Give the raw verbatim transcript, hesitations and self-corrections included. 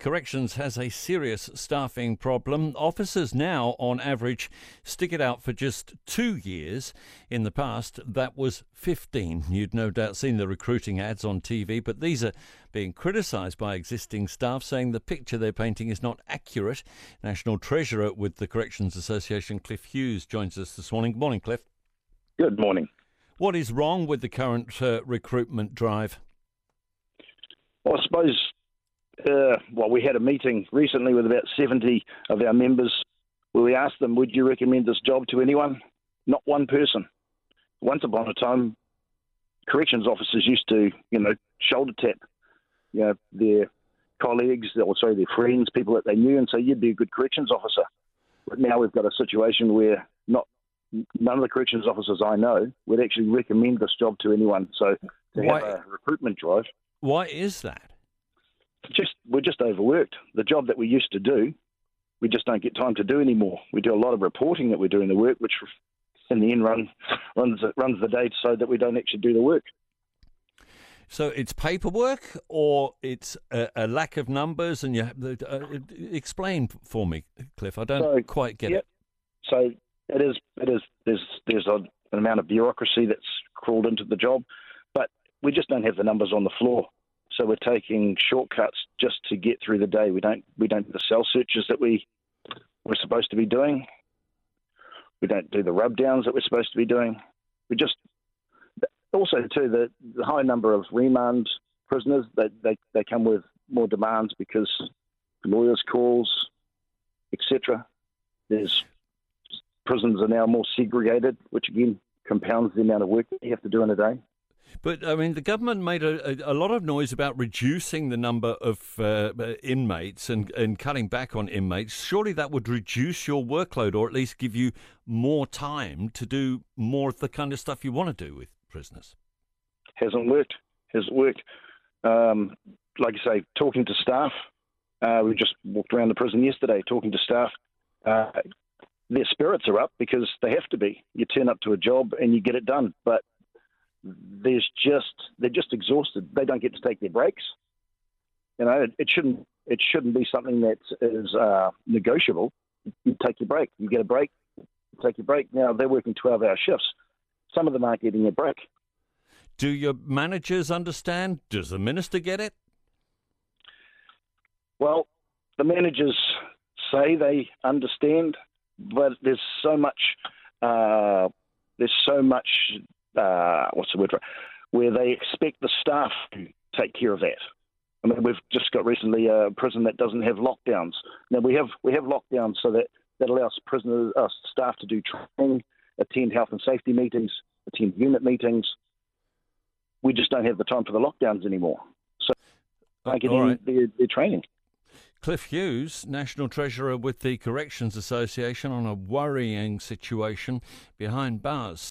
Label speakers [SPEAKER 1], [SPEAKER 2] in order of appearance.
[SPEAKER 1] Corrections has a serious staffing problem. Officers now, on average, stick it out for just two years. In the past, that was fifteen. You'd no doubt seen the recruiting ads on T V, but these are being criticised by existing staff, saying the picture they're painting is not accurate. National Treasurer with the Corrections Association, Cliff Hughes, joins us this morning. Good morning, Cliff.
[SPEAKER 2] Good morning.
[SPEAKER 1] What is wrong with the current uh, recruitment drive?
[SPEAKER 2] Well, I suppose, uh, well, we had a meeting recently with about seventy of our members where we asked them, would you recommend this job to anyone? Not one person. Once upon a time, corrections officers used to, you know, shoulder tap, you know, their colleagues, or sorry, their friends, people that they knew, and say, you'd be a good corrections officer. But now we've got a situation where not none of the corrections officers I know would actually recommend this job to anyone. So to
[SPEAKER 1] Why?
[SPEAKER 2] have a recruitment drive,
[SPEAKER 1] Why is that?
[SPEAKER 2] just we're just overworked. The job that we used to do, we just don't get time to do anymore. We do a lot of reporting that we're doing the work, which in the end run runs runs the day so that we don't actually do the work.
[SPEAKER 1] So it's paperwork, or it's a, a lack of numbers, and you have, uh, explain for me, Cliff. I don't
[SPEAKER 2] So,
[SPEAKER 1] quite get
[SPEAKER 2] yep.
[SPEAKER 1] it.
[SPEAKER 2] So it is. It is. There's there's a, an amount of bureaucracy that's crawled into the job, but we just don't have the numbers on the floor. So we're taking shortcuts just to get through the day. We don't we don't do the cell searches that we we're supposed to be doing. We don't do the rub downs that we're supposed to be doing. We just also too the, the high number of remand prisoners, they, they they come with more demands because lawyers' calls, et cetera. There's prisons are now more segregated, which again compounds the amount of work that you have to do in a day.
[SPEAKER 1] But, I mean, the government made a, a, a lot of noise about reducing the number of uh, inmates and, and cutting back on inmates. Surely that would reduce your workload, or at least give you more time to do more of the kind of stuff you want to do with prisoners.
[SPEAKER 2] Hasn't worked. Hasn't worked. Um, like I say, talking to staff, uh, we just walked around the prison yesterday talking to staff. Uh, their spirits are up because they have to be. You turn up to a job and you get it done, but there's just they're just exhausted. They don't get to take their breaks. You know, it, it shouldn't it shouldn't be something that is uh, negotiable. You take your break. You get a break. You take your break. Now they're working twelve-hour shifts. Some of them aren't getting a break.
[SPEAKER 1] Do your managers understand? Does the minister get it?
[SPEAKER 2] Well, the managers say they understand, but there's so much. Uh, there's so much. Uh, what's the word for it? Where they expect the staff to take care of that. I mean, we've just got recently a prison that doesn't have lockdowns. Now we have we have lockdowns so that that allows prisoners, uh, staff to do training, attend health and safety meetings, attend unit meetings. We just don't have the time for the lockdowns anymore. So they're getting
[SPEAKER 1] right.
[SPEAKER 2] their, their training.
[SPEAKER 1] Cliff Hughes, National Treasurer with the Corrections Association, on a worrying situation behind bars.